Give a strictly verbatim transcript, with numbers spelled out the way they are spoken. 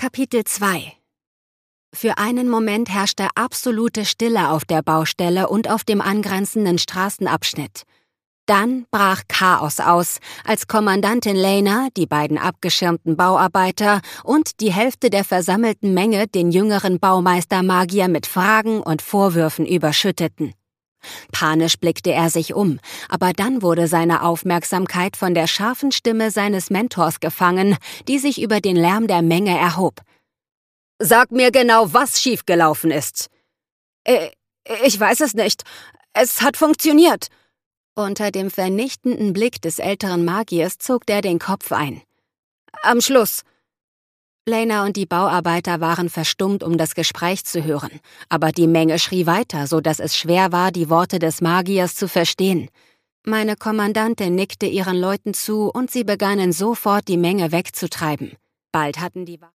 Kapitel zwei. Für einen Moment herrschte absolute Stille auf der Baustelle und auf dem angrenzenden Straßenabschnitt. Dann brach Chaos aus, als Kommandantin Lena, die beiden abgeschirmten Bauarbeiter und die Hälfte der versammelten Menge den jüngeren Baumeister-Magier mit Fragen und Vorwürfen überschütteten. Panisch blickte er sich um, aber dann wurde seine Aufmerksamkeit von der scharfen Stimme seines Mentors gefangen, die sich über den Lärm der Menge erhob. »Sag mir genau, was schiefgelaufen ist!« äh, »Ich weiß es nicht. Es hat funktioniert!« Unter dem vernichtenden Blick des älteren Magiers zog der den Kopf ein. »Am Schluss!« Lena und die Bauarbeiter waren verstummt, um das Gespräch zu hören, aber die Menge schrie weiter, so dass es schwer war, die Worte des Magiers zu verstehen. Meine Kommandantin nickte ihren Leuten zu und sie begannen sofort, die Menge wegzutreiben. Bald hatten die